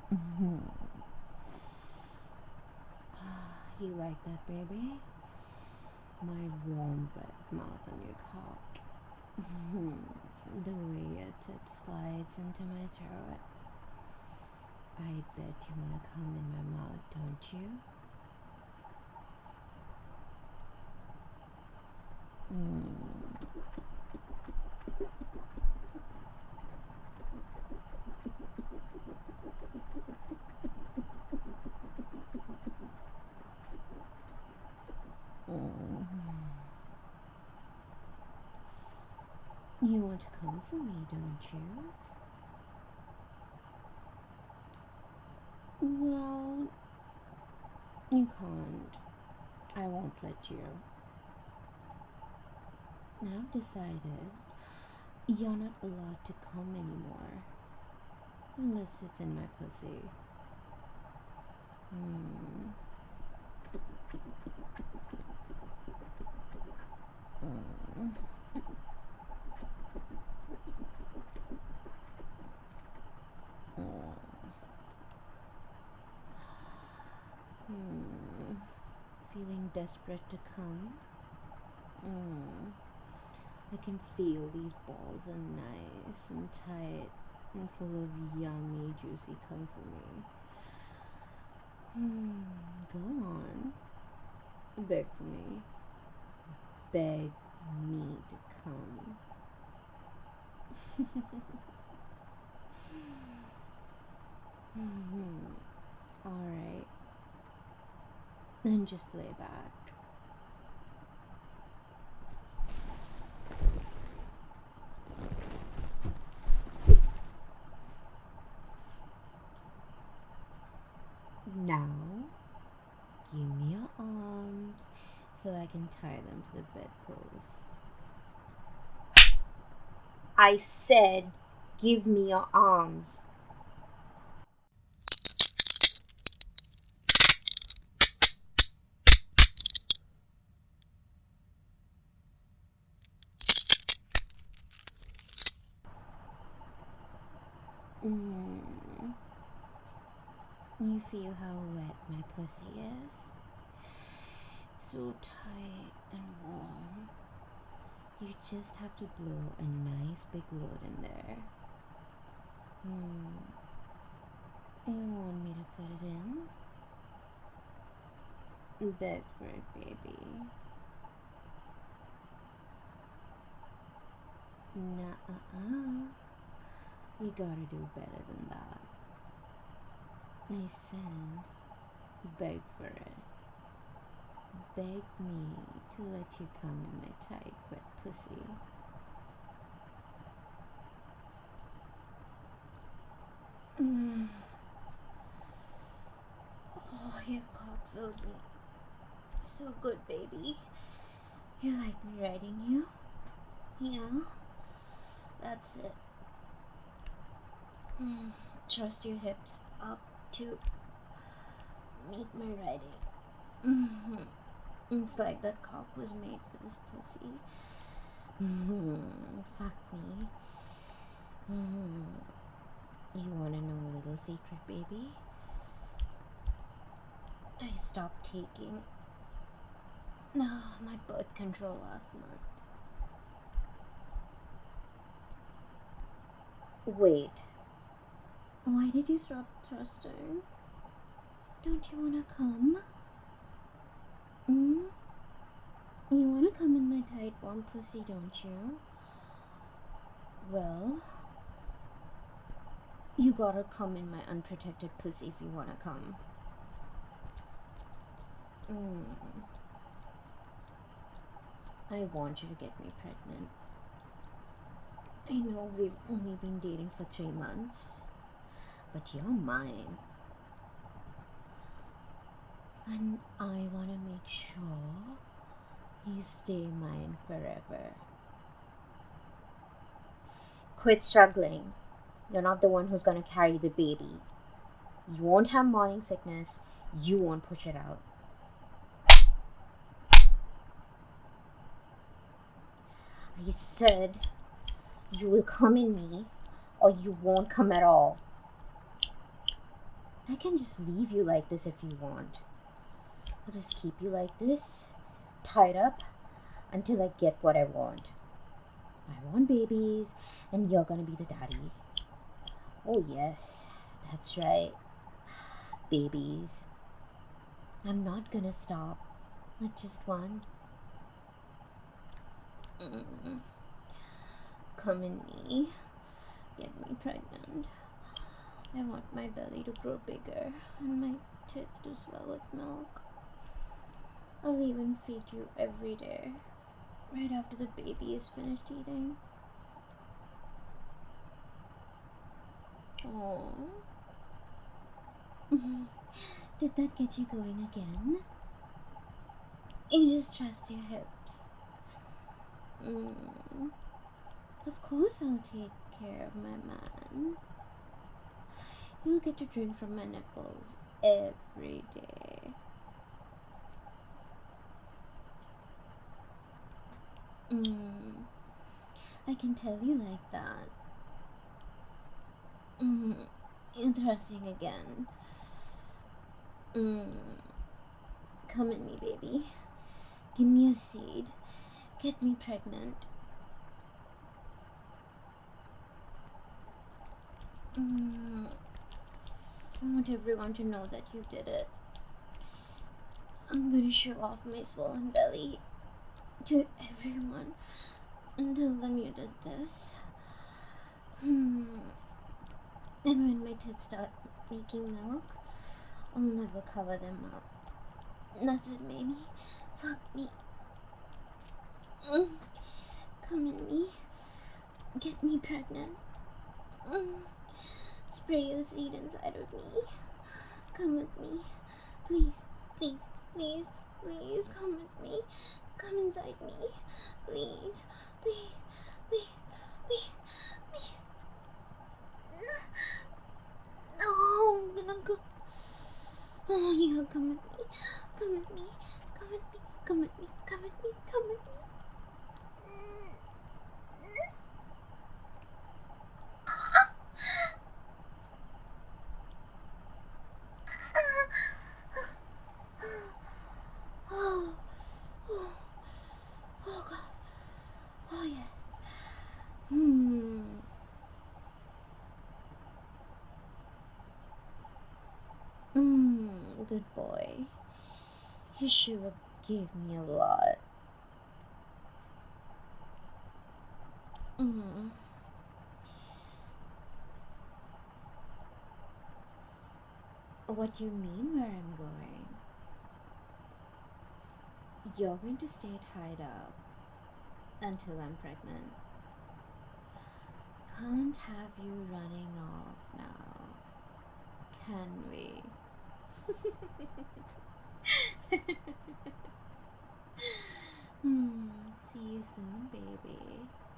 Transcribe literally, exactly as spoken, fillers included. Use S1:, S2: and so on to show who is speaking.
S1: You like that, baby? My warm, wet mouth on your cock. The way your tip slides into my throat. I bet you wanna come in my mouth, don't you? Mm. Mm. You want to come for me, don't you? Well, you can't. I won't let you. I've decided you're not allowed to come anymore. Unless it's in my pussy. Hmm. Mm. Mm. Hmm. Feeling desperate to come? Mm. I can feel these balls are nice and tight and full of yummy, juicy cum for me. Hmm. Go on. Beg for me. Beg me to come. Hmm. Alright. Then just lay back. Now, give me your arms so I can tie them to the bedpost. I said, give me your arms. Mm. You feel how wet my pussy is? So tight and warm. You just have to blow a nice big load in there. Hmm. You want me to put it in? Beg for it, baby. Nuh-uh. You gotta do better than that. I said, beg for it. Beg me to let you come in my tight, wet pussy. Mm. Oh, your cock fills me so good, baby. You like me riding you? Yeah, that's it. Mm. Trust your hips up to meet my riding. Mm-hmm. It's like that cock was made for this pussy. Mm-hmm. Fuck me. Mm-hmm. You wanna know a little secret, baby? I stopped taking no, my birth control last month. Wait. Why did you stop trusting? Don't you wanna come? Mm? You wanna come in my tight warm pussy, don't you? Well, you gotta come in my unprotected pussy if you wanna come. Mm. I want you to get me pregnant. I know we've only been dating for three months, but you're mine. And I want to make sure you stay mine forever. Quit struggling. You're not the one who's going to carry the baby. You won't have morning sickness. You won't push it out. I said you will come in me or you won't come at all. I can just leave you like this if you want. I'll just keep you like this, tied up, until I get what I want. I want babies, and you're gonna be the daddy. Oh yes, that's right. Babies. I'm not gonna stop. Not just one. Mm. Come in me. Get me pregnant. I want my belly to grow bigger and my tits to swell with milk. I'll even feed you every day, right after the baby is finished eating. Aww. Did that get you going again? You just trust your hips. Mm. Of course I'll take care of my man. You'll get to drink from my nipples every day. Mm. I can tell you like that. Mm. Interesting again. Mm. Come at me, baby. Give me a seed. Get me pregnant. Mm. I want everyone to know that you did it. I'm going to show off my swollen belly to everyone and tell them you did this. Hmm. And when my tits start making milk, I'll never cover them up. That's it, maybe. Fuck me. Mm. Come in me. Get me pregnant. Mm. Spray your seed inside of me. Come with me. Please, please, please, please come with me. Come inside me. Please, please, please, please, please. No, I'm gonna go. Oh, yeah, come with me. Come with me. Come with me. Come with me. Come with me. Come with me. Oh, oh, oh God. Oh yes. Hmm. Hmm. Good boy. You sure gave me a lot. Hmm. What do you mean where I'm going? You're going to stay tied up until I'm pregnant. Can't have you running off now, can we? Hmm. See you soon, baby.